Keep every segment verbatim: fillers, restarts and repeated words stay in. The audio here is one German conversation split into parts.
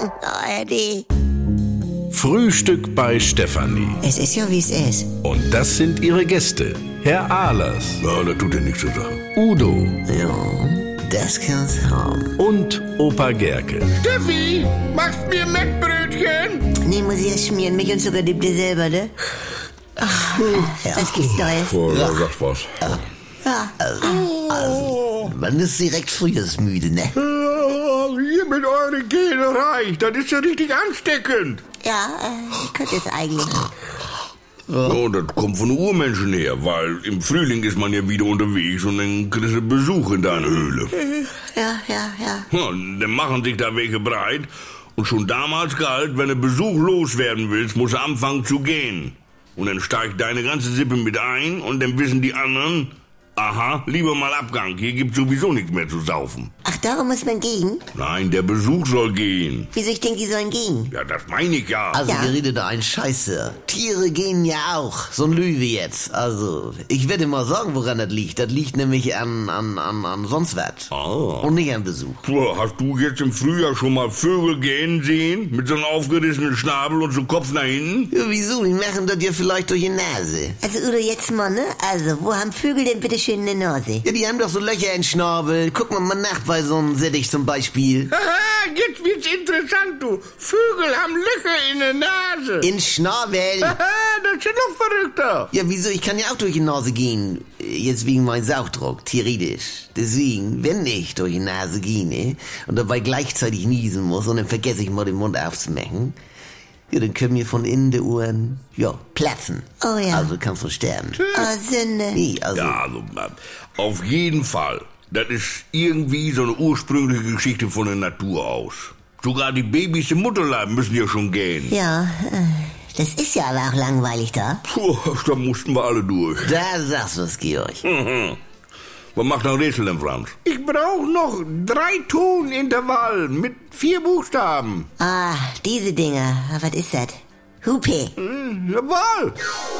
A R D. Frühstück bei Stefanie. Es ist ja, wie es ist. Und das sind ihre Gäste. Herr Ahlers. Ja, das tut dir nichts zu sagen. Udo. Ja, das kann's haben. Und Opa Gerke. Steffi, machst mir Mettbrötchen? Nee, muss ich erst schmieren. Milch und Zucker liebt ihr selber, ne? Ach, was gibt's Neues? Oh, ja. Sag was. Ja. Also, man ist direkt frühjahrsmüde, ne? Oh, hier mit euren Gene reicht. Das ist ja richtig ansteckend. Ja, äh, könnte es eigentlich. Ja, das kommt von den Urmenschen her, weil im Frühling ist man ja wieder unterwegs und dann kriegst du Besuch in deiner Höhle. Ja, ja, ja. Ja, dann machen sich da welche breit und schon damals galt, wenn du Besuch loswerden willst, musst du anfangen zu gehen. Und dann steigt deine ganze Sippe mit ein und dann wissen die anderen, aha, lieber mal Abgang, hier gibt's sowieso nichts mehr zu saufen. Ach, darum muss man gehen? Nein, der Besuch soll gehen. Wieso, ich denke, die sollen gehen? Ja, das meine ich ja. Also, Ja. ihr redet da ein Scheiße. Tiere gehen ja auch. So ein Löwe jetzt. Also, ich werde mal sagen, woran das liegt. Das liegt nämlich an, an, an, an sonst was. Ah. Und nicht an Besuch. Puh, hast du jetzt im Frühjahr schon mal Vögel gehen sehen? Mit so einem aufgerissenen Schnabel und so Kopf nach hinten? Ja, wieso? Die machen das ja vielleicht durch die Nase. Also, Udo, jetzt mal, ne? Also, wo haben Vögel denn bitte schön eine Nase? Ja, die haben doch so Löcher in Schnabel. Guck mal mal nach bei so einem Sittich zum Beispiel. Haha, jetzt wird's interessant, du. Vögel haben Löcher in der Nase. In Schnabel. Haha, das ist ja noch verrückter. Ja, wieso? Ich kann ja auch durch die Nase gehen. Jetzt wegen meinem Sauchdruck, theoretisch. Deswegen, wenn ich durch die Nase gehe, ne, und dabei gleichzeitig niesen muss und dann vergesse ich mal den Mund aufzumachen, ja, dann können mir von innen die Ohren, ja, platzen. Oh ja. Also kannst du sterben. Oh, Sünde. Nee, also, Ja, also, äh, auf jeden Fall. Das ist irgendwie so eine ursprüngliche Geschichte von der Natur aus. Sogar die Babys im Mutterleib müssen ja schon gehen. Ja, äh, das ist ja aber auch langweilig da. Puh, da mussten wir alle durch. da sagst du es, Georg. Was macht ein Rätsel denn, Franz? Ich brauche noch drei Tonintervallen mit vier Buchstaben. Ah, diese Dinger. Ah, was ist das? Hupe. Hm, jawohl.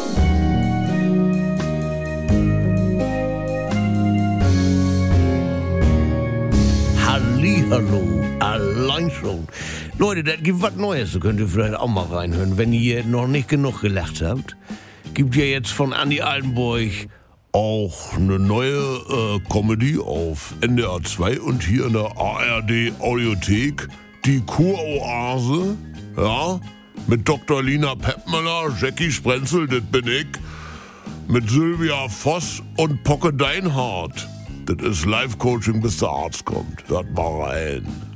Hallihallo, allein schon. Leute, das gibt was Neues, da könnt ihr vielleicht auch mal reinhören, wenn ihr noch nicht genug gelacht habt. Gibt ja jetzt von Andi Altenburg auch eine neue äh, Comedy auf N D R zwei und hier in der A R D Audiothek, die Kuroase, ja, mit Doktor Lina Peppmüller, Jackie Sprenzel, das bin ich, mit Sylvia Voss und Pocke Deinhardt. Das ist Live-Coaching, bis der Arzt kommt. Hört mal rein.